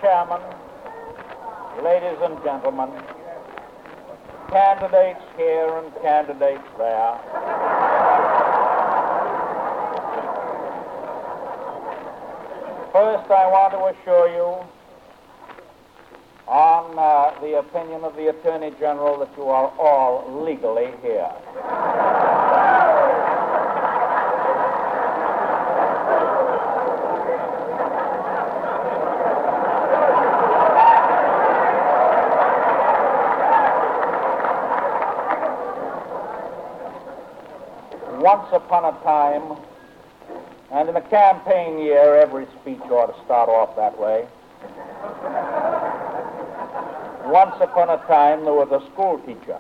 Chairman, ladies and gentlemen, candidates here and candidates there, first I want to assure you on the opinion of the Attorney General that you are all legally here. Once upon a time, and in a campaign year, every speech ought to start off that way. Once upon a time, there was a school teacher.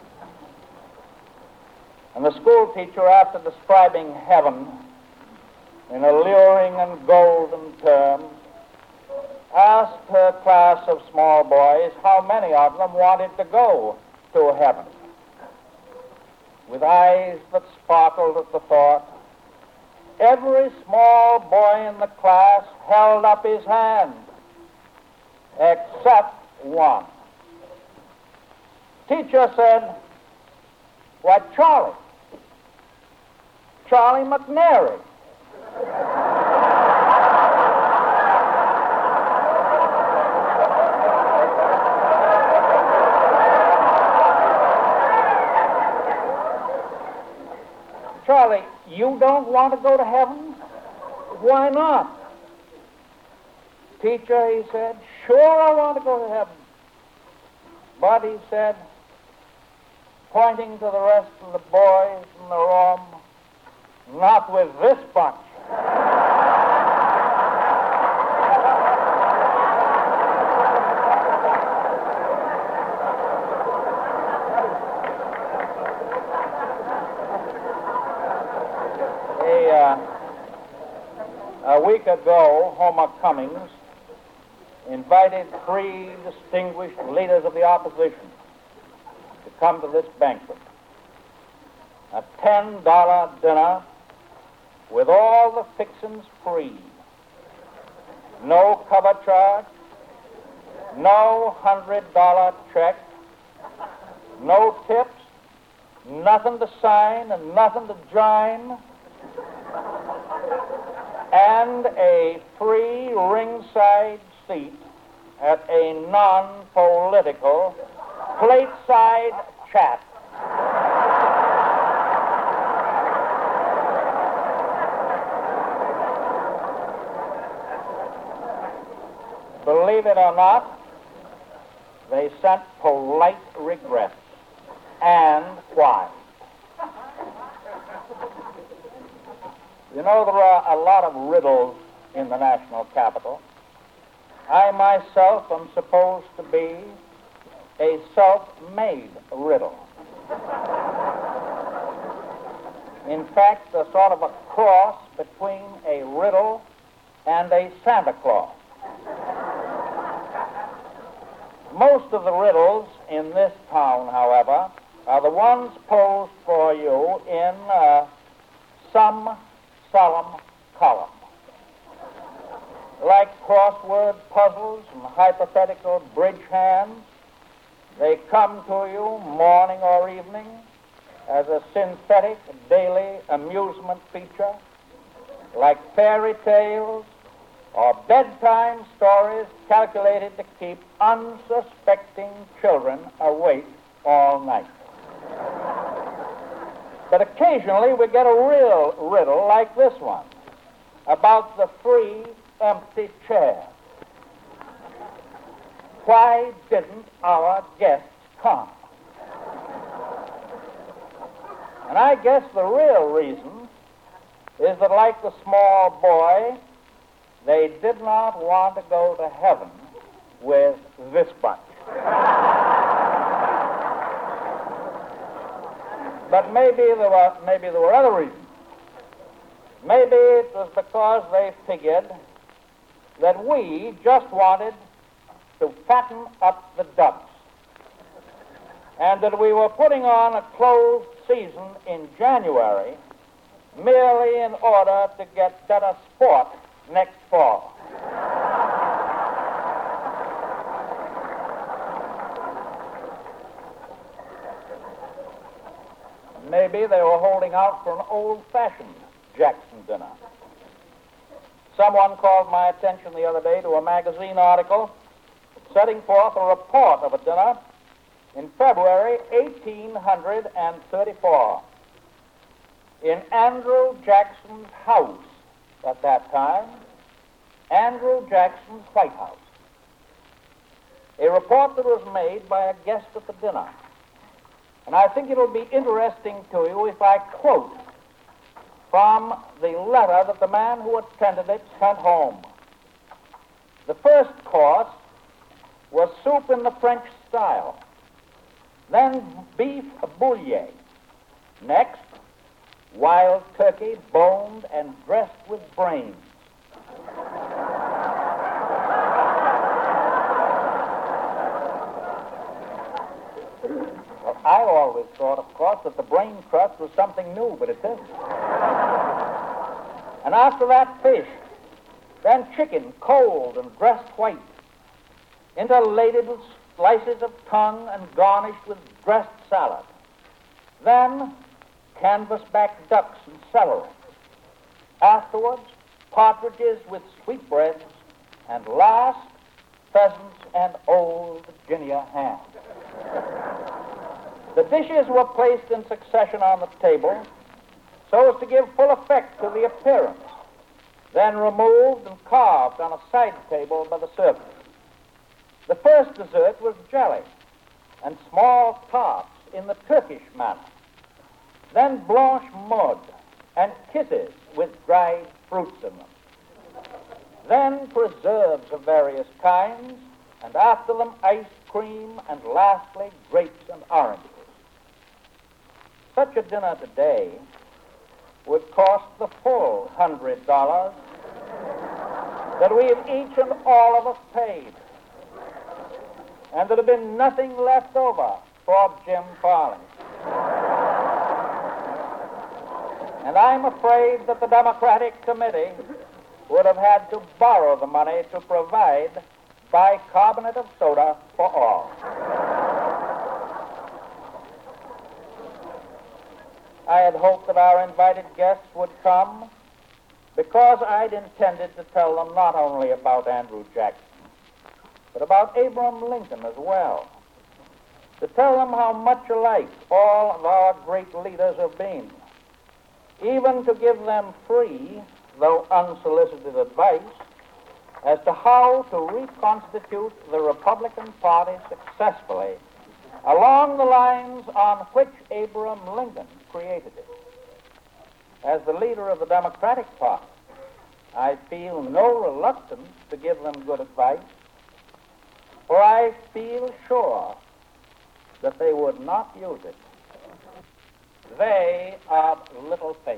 And the school teacher, after describing heaven in alluring and golden terms, asked her class of small boys how many of them wanted to go to heaven. With eyes that sparkled at the thought, every small boy in the class held up his hand, except one. Teacher said, "Why, Charlie McNary." "Charlie, you don't want to go to heaven? Why not?" "Teacher," he said, "sure I want to go to heaven. But," he said, pointing to the rest of the boys in the room, "not with this bunch." A week ago, Homer Cummings invited 3 distinguished leaders of the opposition to come to this banquet. A $10 dinner with all the fixings free. No cover charge, no $100 check, no tips, nothing to sign and nothing to join, and a free ringside seat at a non-political plateside chat. Believe it or not, they sent polite regrets. And why? You know, there are a lot of riddles in the national capital. I myself am supposed to be a self-made riddle. In fact, a sort of a cross between a riddle and a Santa Claus. Most of the riddles in this town, however, are the ones posed for you in some solemn column. Like crossword puzzles and hypothetical bridge hands, they come to you morning or evening as a synthetic daily amusement feature, like fairy tales or bedtime stories calculated to keep unsuspecting children awake all night. But occasionally we get a real riddle like this one about the 3 empty chairs. Why didn't our guests come? And I guess the real reason is that, like the small boy, they did not want to go to heaven with this bunch. But maybe there were other reasons. Maybe it was because they figured that we just wanted to fatten up the ducks, and that we were putting on a closed season in January merely in order to get better sport next fall. maybe they were holding out for an old-fashioned Jackson dinner. Someone called my attention the other day to a magazine article setting forth a report of a dinner in February 1834 in Andrew Jackson's house at that time, Andrew Jackson's White House. A report that was made by a guest at the dinner. And I think it'll be interesting to you if I quote from the letter that the man who attended it sent home. The first course was soup in the French style, then beef bouillie. Next, wild turkey boned and dressed with brains. Well, I always thought, of course, that the brain crust was something new, but it isn't. And after that, fish, then chicken, cold and dressed white, interladed with slices of tongue and garnished with dressed salad. Then canvasback ducks and celery. Afterwards, partridges with sweetbreads, and last, pheasants and old Virginia ham. The dishes were placed in succession on the table so as to give full effect to the appearance, then removed and carved on a side table by the servant. The first dessert was jelly and small tarts in the Turkish manner, then blanche mud and kisses with dried fruits in them, then preserves of various kinds, and after them ice cream, and lastly grapes and oranges. Such a dinner today would cost the full $100 that we have each and all of us paid, and there'd have been nothing left over for Jim Farley. And I'm afraid that the Democratic Committee would have had to borrow the money to provide bicarbonate of soda for all. I had hoped that our invited guests would come because I'd intended to tell them not only about Andrew Jackson, but about Abraham Lincoln as well. To tell them how much alike all of our great leaders have been. Even to give them free, though unsolicited advice, as to how to reconstitute the Republican Party successfully along the lines on which Abraham Lincoln created it. As the leader of the Democratic Party, I feel no reluctance to give them good advice, for I feel sure that they would not use it. They are little faith.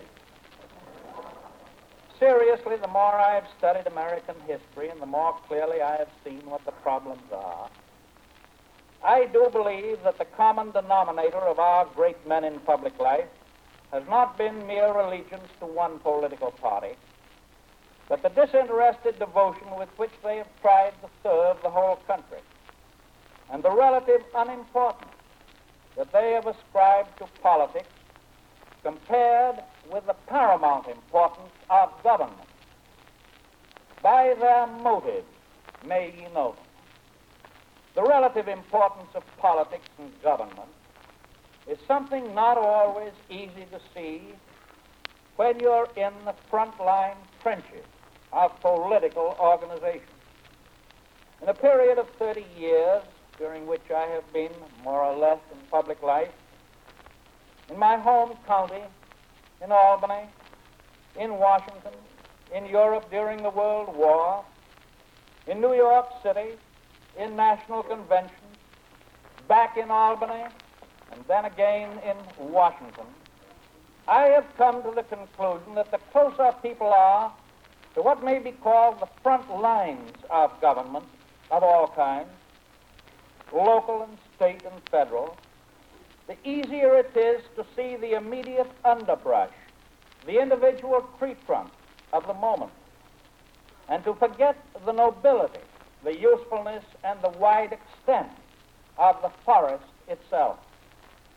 Seriously, the more I have studied American history and the more clearly I have seen what the problems are, I do believe that the common denominator of our great men in public life has not been mere allegiance to one political party, but the disinterested devotion with which they have tried to serve the whole country, and the relative unimportance that they have ascribed to politics compared with the paramount importance of government. By their motives may ye know them. The relative importance of politics and government is something not always easy to see when you're in the front-line trenches of political organization. In a period of 30 years, during which I have been more or less in public life, in my home county, in Albany, in Washington, in Europe during the World War, in New York City, in national conventions, back in Albany, and then again in Washington, I have come to the conclusion that the closer people are to what may be called the front lines of government of all kinds, local and state and federal, the easier it is to see the immediate underbrush, the individual tree trunk of the moment, and to forget the nobility, the usefulness, and the wide extent of the forest itself.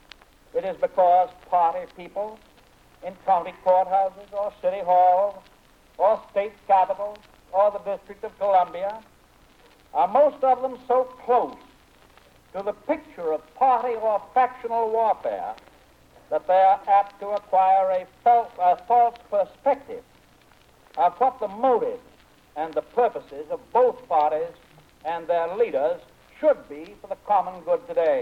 it is because party people in county courthouses or city halls or state capitals or the District of Columbia are most of them so close to the picture of party or factional warfare that they are apt to acquire a false perspective of what the motives and the purposes of both parties and their leaders should be for the common good today.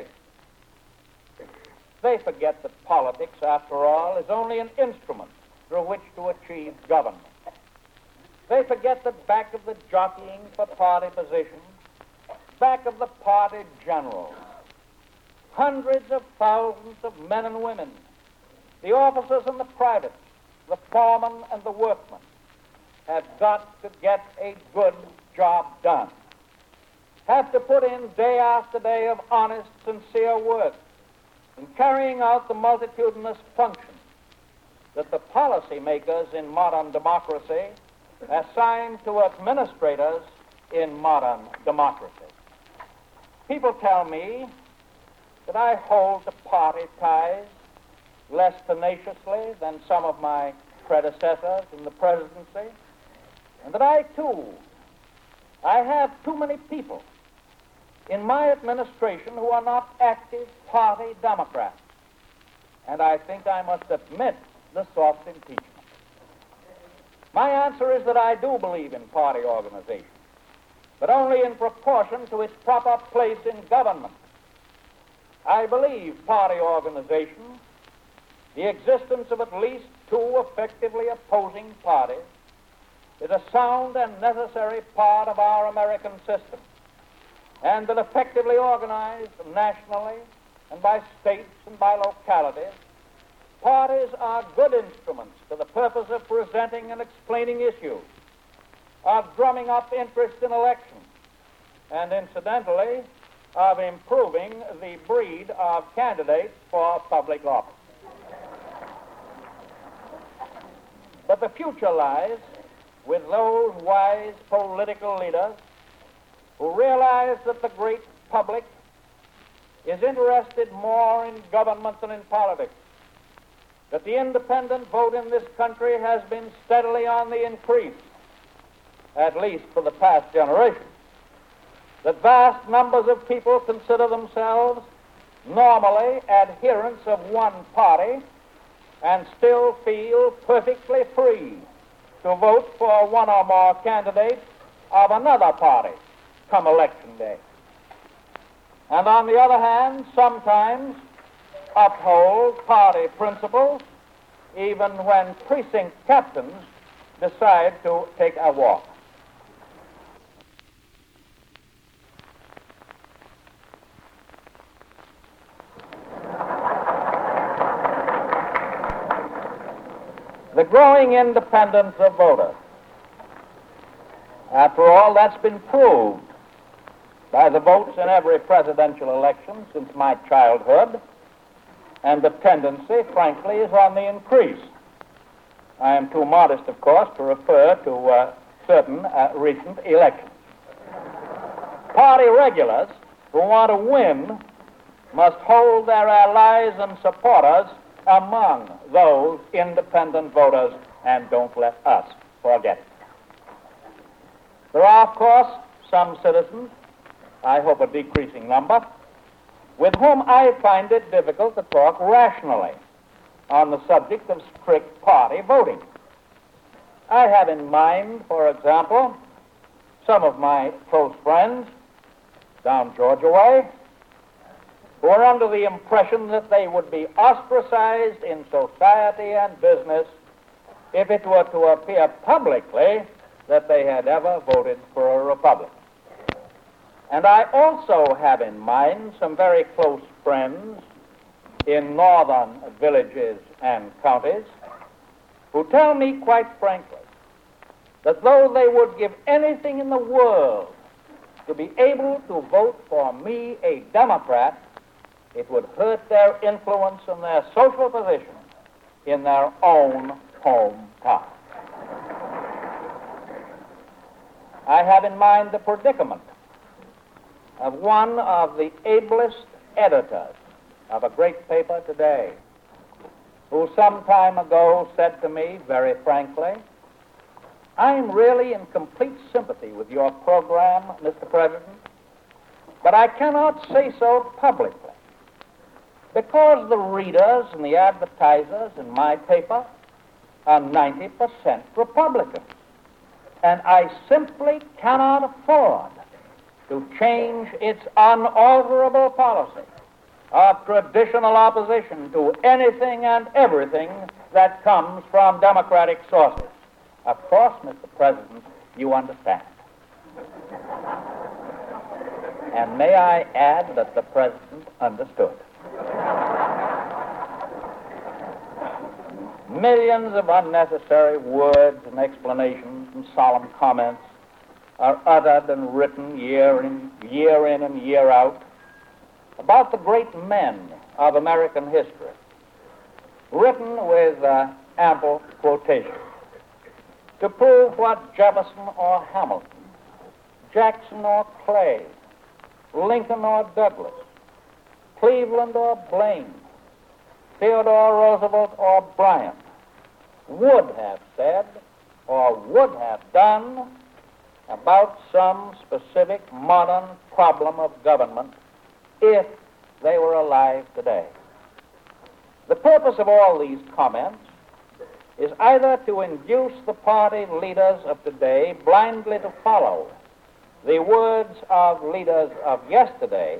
They forget that politics, after all, is only an instrument through which to achieve government. They forget that back of the jockeying for party positions, back of the party generals, hundreds of thousands of men and women, the officers and the privates, the foremen and the workmen, have got to get a good job done, have to put in day after day of honest, sincere work in carrying out the multitudinous functions that the policymakers in modern democracy assign to administrators in modern democracy. People tell me that I hold to party ties less tenaciously than some of my predecessors in the presidency, and that I have too many people in my administration who are not active party Democrats, and I think I must admit the soft impeachment. My answer is that I do believe in party organization, but only in proportion to its proper place in government. I believe party organization, the existence of at least two effectively opposing parties, is a sound and necessary part of our American system, and that effectively organized nationally and by states and by localities, parties are good instruments for the purpose of presenting and explaining issues, of drumming up interest in elections, and incidentally, of improving the breed of candidates for public office. But the future lies with those wise political leaders who realize that the great public is interested more in government than in politics, that the independent vote in this country has been steadily on the increase, at least for the past generation, that vast numbers of people consider themselves normally adherents of one party and still feel perfectly free to vote for one or more candidates of another party come election day. And on the other hand, sometimes uphold party principles even when precinct captains decide to take a walk. The growing independence of voters. After all, that's been proved by the votes in every presidential election since my childhood, and the tendency, frankly, is on the increase. I am too modest, of course, to refer to certain recent elections. Party regulars who want to win must hold their allies and supporters among those independent voters, and don't let us forget it. There are, of course, some citizens, I hope a decreasing number, with whom I find it difficult to talk rationally on the subject of strict party voting. I have in mind, for example, some of my close friends down Georgia way who are under the impression that they would be ostracized in society and business if it were to appear publicly that they had ever voted for a Republican. And I also have in mind some very close friends in northern villages and counties who tell me quite frankly that though they would give anything in the world to be able to vote for me, a Democrat, it would hurt their influence and their social position in their own hometown. I have in mind the predicament of one of the ablest editors of a great paper today, who some time ago said to me very frankly, "I'm really in complete sympathy with your program, Mr. President, but I cannot say so publicly because the readers and the advertisers in my paper are 90% Republicans, and I simply cannot afford to change its unalterable policy of traditional opposition to anything and everything that comes from Democratic sources." Of course, Mr. President, you understand. And may I add that the President understood. Millions of unnecessary words and explanations and solemn comments are uttered and written year in and year out about the great men of American history, written with ample quotations to prove what Jefferson or Hamilton, Jackson or Clay, Lincoln or Douglas, Cleveland or Blaine, Theodore Roosevelt or Bryan would have said or would have done about some specific modern problem of government if they were alive today. The purpose of all these comments is either to induce the party leaders of today blindly to follow the words of leaders of yesterday,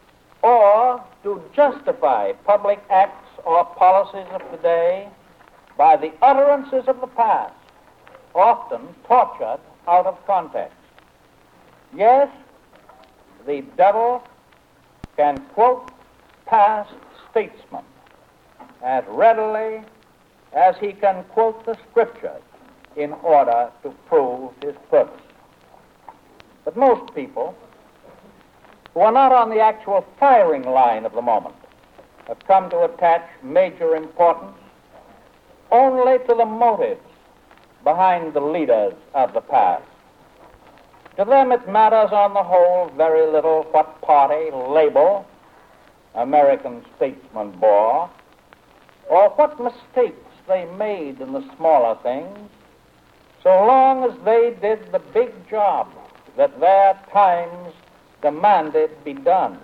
or to justify public acts or policies of today by the utterances of the past, often tortured out of context. Yes, the devil can quote past statesmen as readily as he can quote the Scriptures in order to prove his purpose. But most people who are not on the actual firing line of the moment have come to attach major importance only to the motives behind the leaders of the past. To them it matters on the whole very little what party label American statesmen bore, or what mistakes they made in the smaller things, so long as they did the big job that their times demanded be done.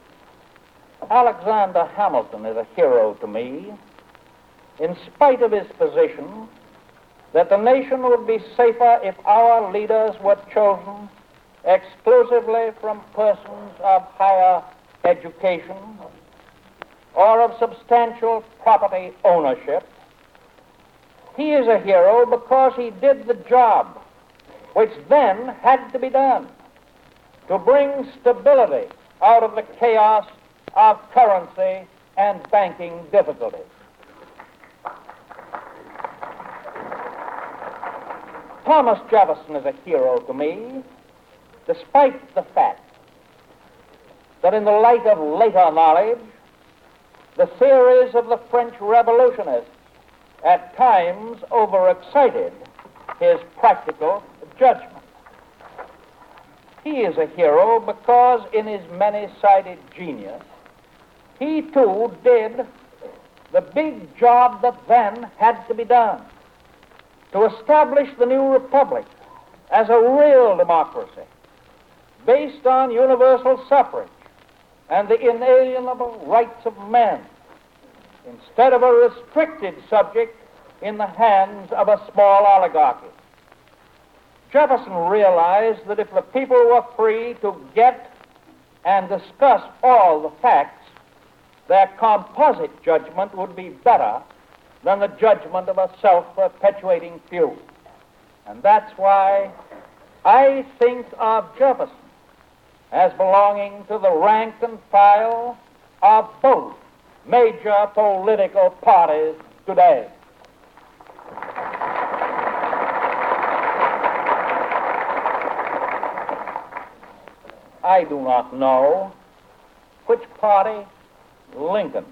Alexander Hamilton is a hero to me, in spite of his position that the nation would be safer if our leaders were chosen exclusively from persons of higher education or of substantial property ownership. He is a hero because he did the job which then had to be done to bring stability out of the chaos of currency and banking difficulties. Thomas Jefferson is a hero to me, despite the fact that in the light of later knowledge, the theories of the French revolutionists at times overexcited his practical judgment. He is a hero because in his many-sided genius, he too did the big job that then had to be done to establish the new republic as a real democracy based on universal suffrage and the inalienable rights of men, instead of a restricted subject in the hands of a small oligarchy. Jefferson realized that if the people were free to get and discuss all the facts, their composite judgment would be better than the judgment of a self-perpetuating few. And that's why I think of Jefferson as belonging to the rank and file of both major political parties today. I do not know which party Lincoln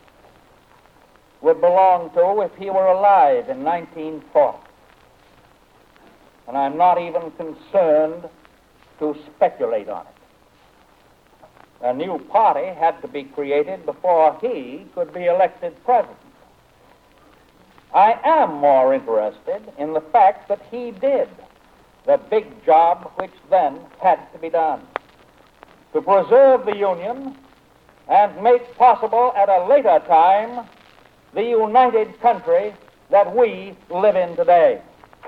would belong to if he were alive in 1940. And I'm not even concerned to speculate on it. A new party had to be created before he could be elected president. I am more interested in the fact that he did the big job which then had to be done to preserve the Union and make possible at a later time the united country that we live in today.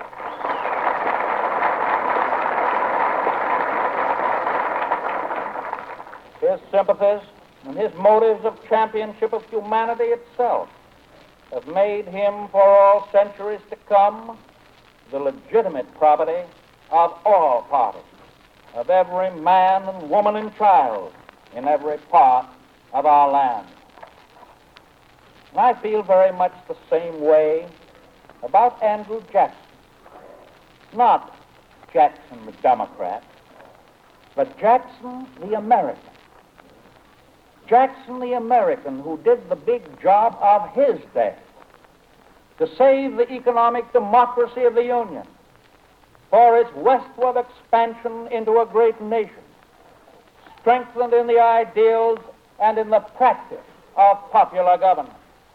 His sympathies and his motives of championship of humanity itself have made him, for all centuries to come, the legitimate property of all parties, of every man and woman and child in every part of our land. And I feel very much the same way about Andrew Jackson. Not Jackson the Democrat, but Jackson the American. Jackson the American, who did the big job of his day to save the economic democracy of the Union for its westward expansion into a great nation, strengthened in the ideals and in the practice of popular government.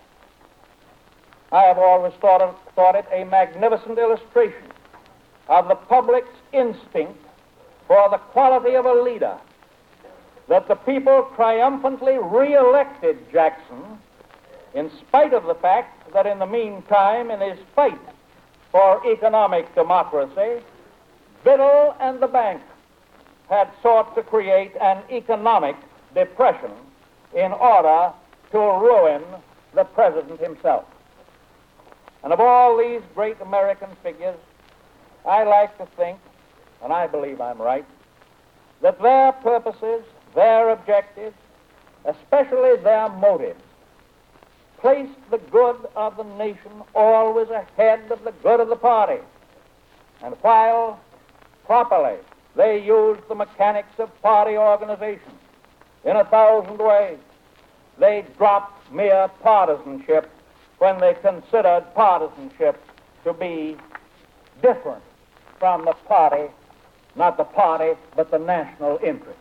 I have always thought it a magnificent illustration of the public's instinct for the quality of a leader that the people triumphantly re-elected Jackson in spite of the fact that in the meantime, in his fight for economic democracy, Biddle and the bank had sought to create an economic depression in order to ruin the president himself. And of all these great American figures, I like to think, and I believe I'm right, that their purposes, their objectives, especially their motives, placed the good of the nation always ahead of the good of the party. And while properly they used the mechanics of party organization in 1,000 ways, they dropped mere partisanship when they considered partisanship to be different from the party, not the party, but the national interest.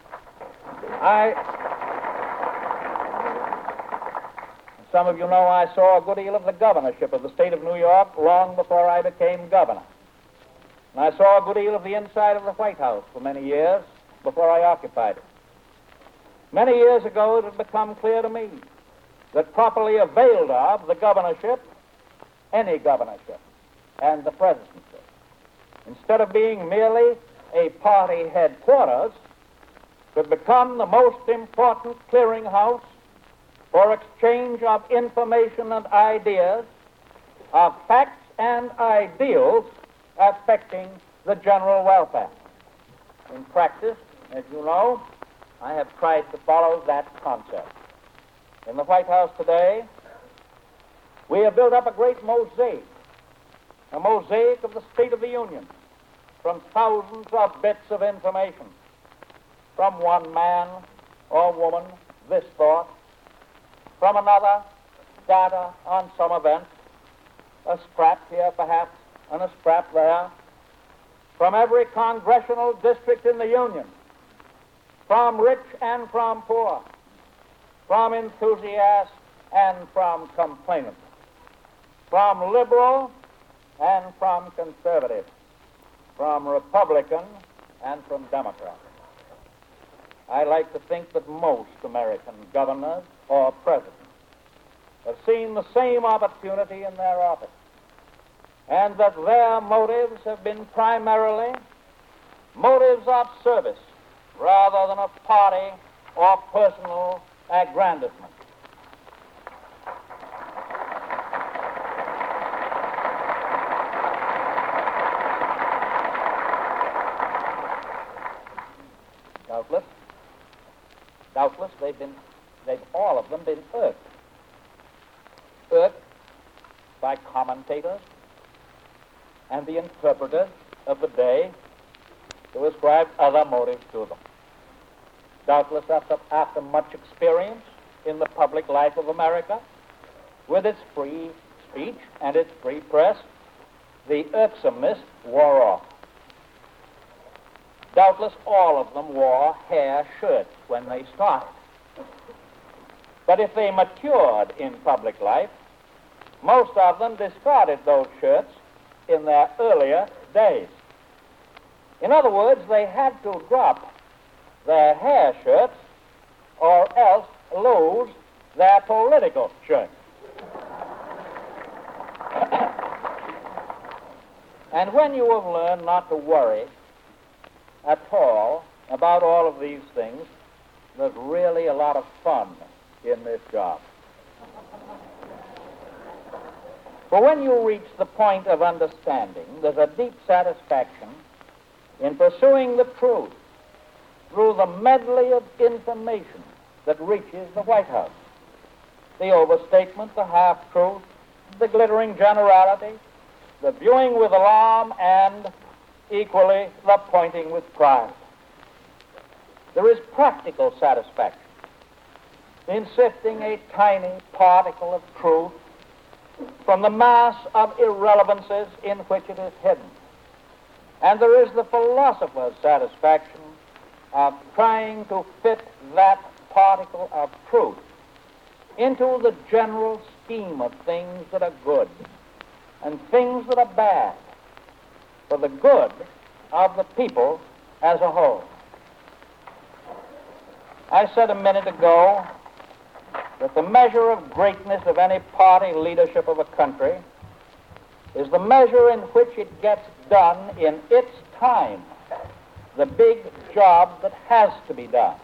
Some of you know I saw a good deal of the governorship of the state of New York long before I became governor. And I saw a good deal of the inside of the White House for many years before I occupied it. Many years ago, it had become clear to me that properly availed of the governorship, any governorship, and the presidency, instead of being merely a party headquarters, could become the most important clearinghouse for exchange of information and ideas, of facts and ideals affecting the general welfare. In practice, as you know, I have tried to follow that concept. In the White House today, we have built up a great mosaic of the State of the Union, from thousands of bits of information. From one man or woman, this thought. From another, data on some event, a scrap here perhaps, and a scrap there. From every congressional district in the Union, from rich and from poor, from enthusiast and from complainant, from liberal and from conservative, from Republican and from Democrat. I like to think that most American governors or presidents have seen the same opportunity in their office, and that their motives have been primarily motives of service rather than of party or personal aggrandizement. Doubtless, they've all of them been irked by commentators and the interpreters of the day who ascribed other motives to them. Doubtless, after much experience in the public life of America, with its free speech and its free press, the irksomeness wore off. Doubtless all of them wore hair shirts when they started. But if they matured in public life, most of them discarded those shirts in their earlier days. In other words, they had to drop their hair shirts or else lose their political shirts. And when you have learned not to worry at all about all of these things, there's really a lot of fun in this job. For when you reach the point of understanding, there's a deep satisfaction in pursuing the truth through the medley of information that reaches the White House. The overstatement, the half-truth, the glittering generality, the viewing with alarm, and equally the pointing with pride. There is practical satisfaction in sifting a tiny particle of truth from the mass of irrelevances in which it is hidden. And there is the philosopher's satisfaction of trying to fit that particle of truth into the general scheme of things that are good and things that are bad for the good of the people as a whole. I said a minute ago that the measure of greatness of any party leadership of a country is the measure in which it gets done in its time, the big job that has to be done.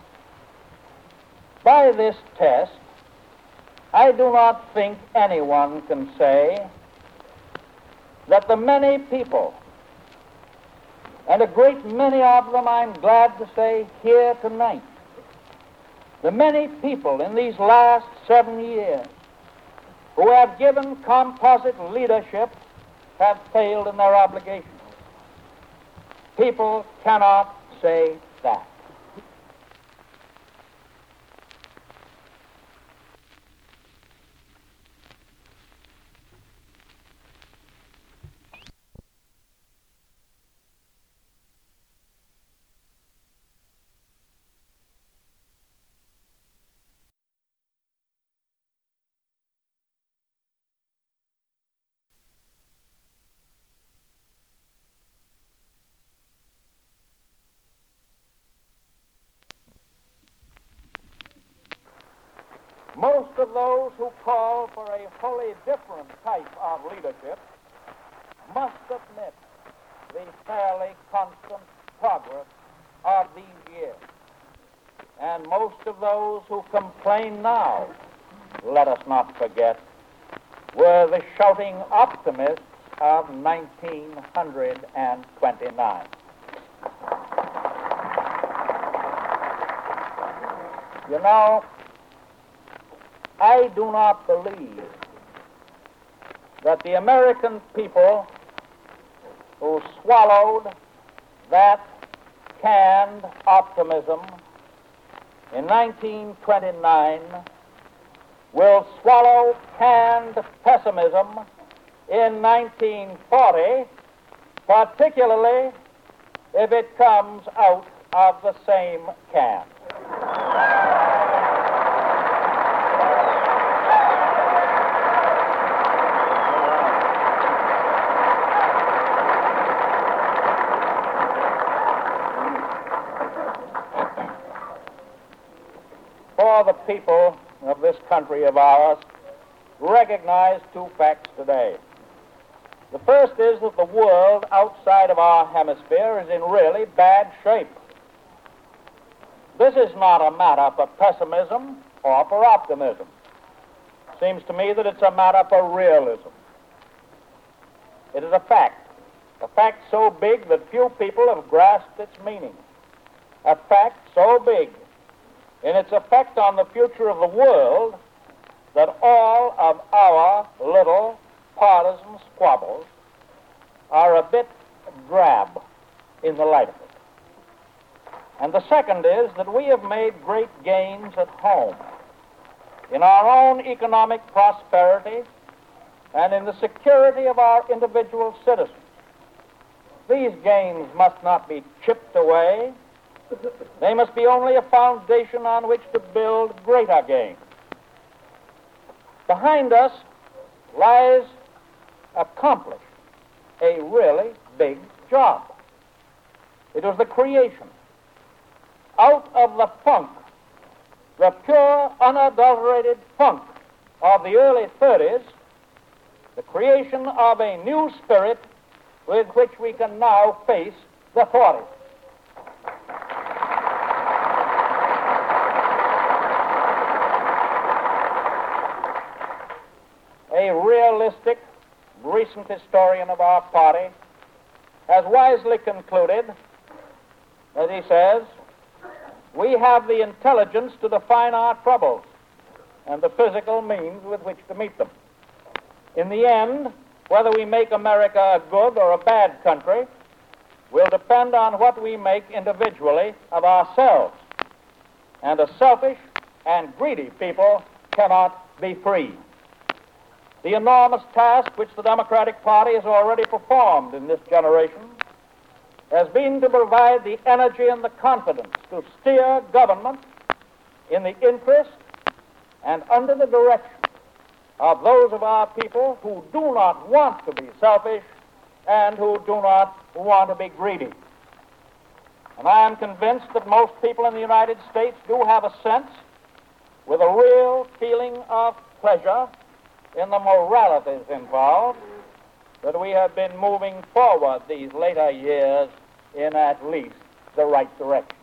By this test, I do not think anyone can say that the many people, and a great many of them, I'm glad to say, here tonight, the many people in these last 7 years who have given composite leadership have failed in their obligations. People cannot say that. Most of those who call for a wholly different type of leadership must admit the fairly constant progress of these years. And most of those who complain now, let us not forget, were the shouting optimists of 1929. You know, I do not believe that the American people who swallowed that canned optimism in 1929 will swallow canned pessimism in 1940, particularly if it comes out of the same can. For the people of this country of ours recognize two facts today. The first is that the world outside of our hemisphere is in really bad shape. This is not a matter for pessimism or for optimism. It seems to me that it's a matter for realism. It is a fact so big that few people have grasped its meaning, a fact so big in its effect on the future of the world that all of our little partisan squabbles are a bit drab in the light of it. And the second is that we have made great gains at home in our own economic prosperity and in the security of our individual citizens. These gains must not be chipped away. They must be only a foundation on which to build greater gains. Behind us lies accomplished a really big job. It was the creation, out of the funk, the pure, unadulterated funk of the early 30s, the creation of a new spirit with which we can now face the 40s. A realistic, recent historian of our party has wisely concluded, as he says, we have the intelligence to define our troubles and the physical means with which to meet them. In the end, whether we make America a good or a bad country will depend on what we make individually of ourselves. And a selfish and greedy people cannot be free. The enormous task which the Democratic Party has already performed in this generation has been to provide the energy and the confidence to steer government in the interest and under the direction of those of our people who do not want to be selfish and who do not want to be greedy. And I am convinced that most people in the United States do have a sense, with a real feeling of pleasure in the moralities involved, that we have been moving forward these later years in at least the right direction.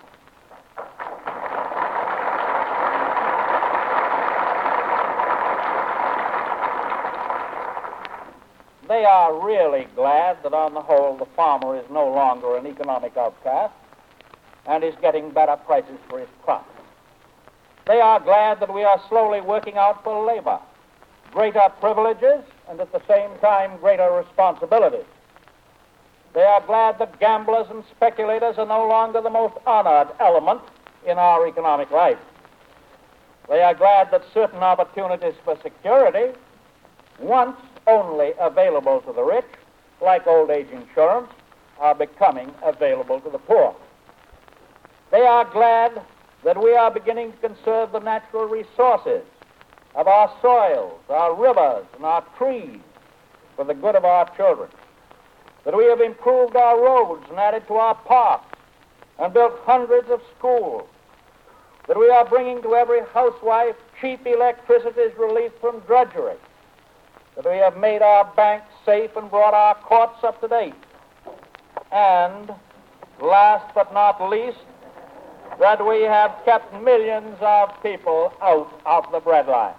They are really glad that on the whole the farmer is no longer an economic outcast and is getting better prices for his crops. They are glad that we are slowly working out for labor greater privileges and at the same time greater responsibilities. They are glad that gamblers and speculators are no longer the most honored element in our economic life. They are glad that certain opportunities for security, once only available to the rich, like old age insurance, are becoming available to the poor. They are glad that we are beginning to conserve the natural resources of our soils, our rivers, and our trees for the good of our children. That we have improved our roads and added to our parks and built hundreds of schools. That we are bringing to every housewife cheap electricity's relief from drudgery. That we have made our banks safe and brought our courts up to date. And, last but not least, that we have kept millions of people out of the breadline.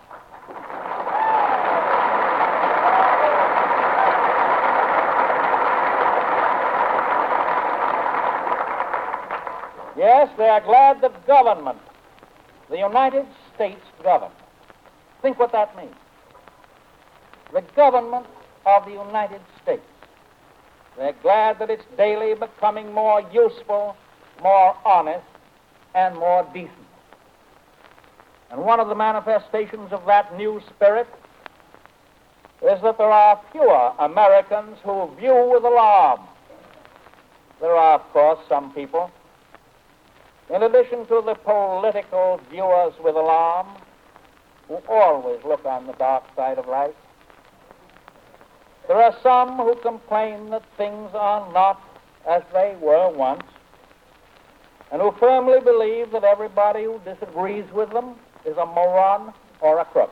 Yes, they are glad that government, the United States government, think what that means. The government of the United States. They're glad that it's daily becoming more useful, more honest, and more decent. And one of the manifestations of that new spirit is that there are fewer Americans who view with alarm. There are, of course, some people, in addition to the political viewers with alarm, who always look on the dark side of life. There are some who complain that things are not as they were once, and who firmly believe that everybody who disagrees with them is a moron or a crook.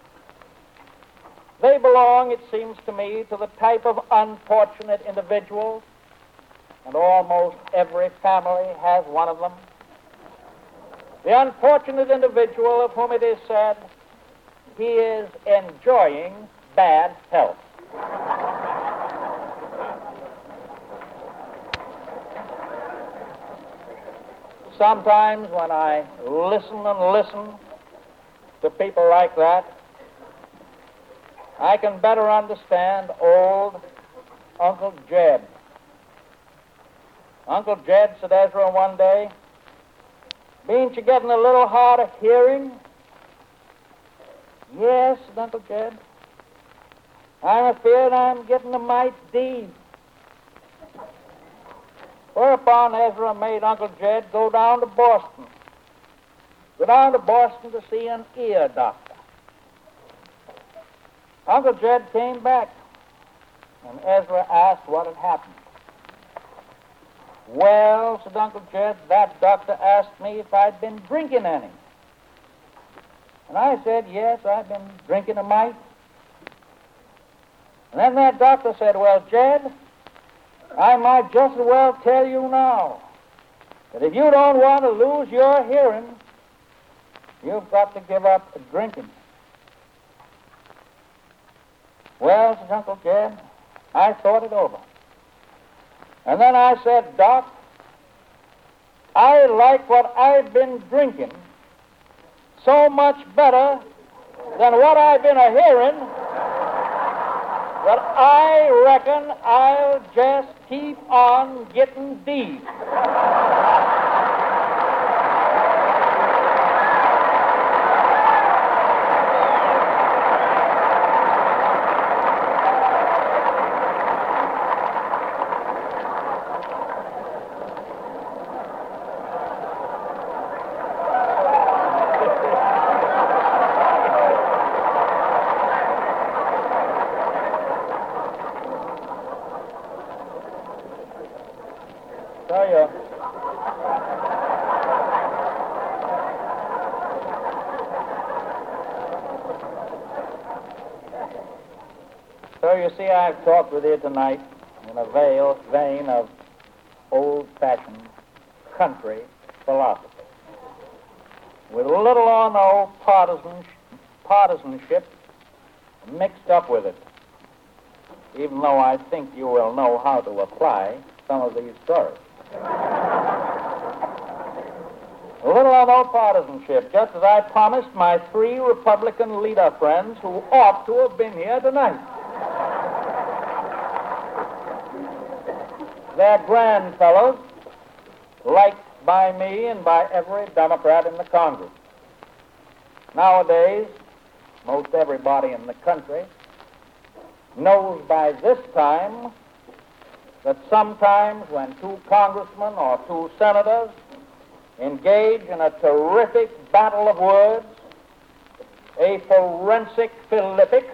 They belong, it seems to me, to the type of unfortunate individuals, and almost every family has one of them. The unfortunate individual of whom it is said he is enjoying bad health. Sometimes when I listen and listen to people like that, I can better understand old Uncle Jed. Uncle Jed said, Ezra, one day, "Ain't you getting a little hard of hearing?" "Yes," said Uncle Jed. "I'm afraid I'm getting a mite deep." Whereupon Ezra made Uncle Jed go down to Boston. Go down to Boston to see an ear doctor. Uncle Jed came back, and Ezra asked what had happened. Well, said Uncle Jed, that doctor asked me if I'd been drinking any. And I said, yes, I've been drinking a mite. And then that doctor said, well, Jed, I might just as well tell you now that if you don't want to lose your hearing, you've got to give up drinking. Well, said Uncle Jed, I thought it over. And then I said, Doc, I like what I've been drinking so much better than what I've been a-hearing that I reckon I'll just keep on getting deep. So you see, I've talked with you tonight in a vein of old-fashioned country philosophy, with little or no partisanship mixed up with it, even though I think you will know how to apply some of these stories. Little or no partisanship, just as I promised my 3 Republican leader friends who ought to have been here tonight. They're grand fellows, liked by me and by every Democrat in the Congress. Nowadays, most everybody in the country knows by this time that sometimes when 2 congressmen or 2 senators engage in a terrific battle of words, a forensic philippic,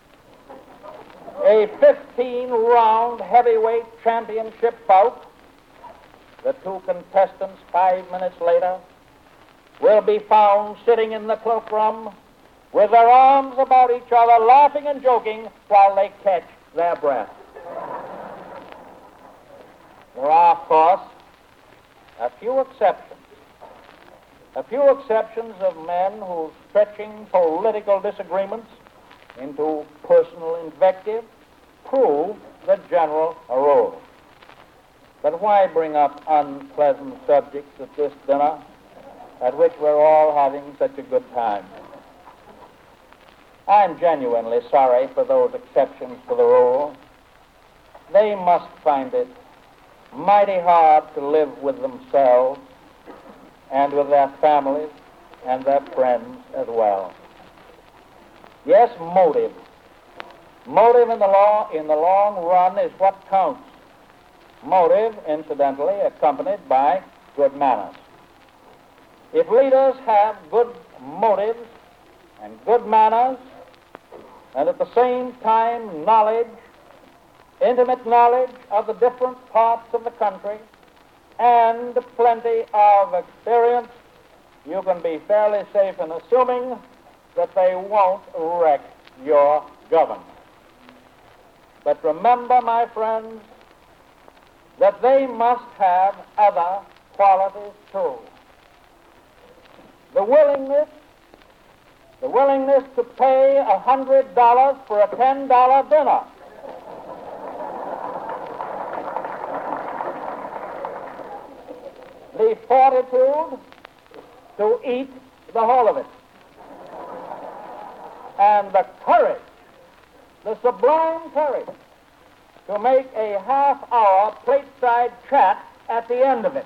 a 15-round heavyweight championship bout, the 2 contestants 5 minutes later will be found sitting in the cloakroom with their arms about each other, laughing and joking while they catch their breath. There are, of course, a few exceptions of men whose stretching political disagreements into personal invective prove the general rule. But why bring up unpleasant subjects at this dinner at which we're all having such a good time? I'm genuinely sorry for those exceptions to the rule. They must find it mighty hard to live with themselves and with their families and their friends as well. Yes, motive. Motive in the long run is what counts. Motive, incidentally, accompanied by good manners. If leaders have good motives and good manners, and at the same time knowledge, intimate knowledge of the different parts of the country, and plenty of experience, you can be fairly safe in assuming that they won't wreck your government. But remember, my friends, that they must have other qualities too. The willingness to pay $100 for a $10 dinner. The fortitude to eat the whole of it. And the courage, the sublime courage, to make a half-hour plateside chat at the end of it.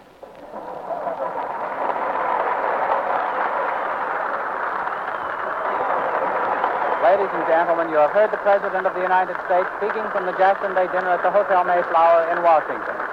Ladies and gentlemen, you have heard the President of the United States speaking from the Jackson Day dinner at the Hotel Mayflower in Washington.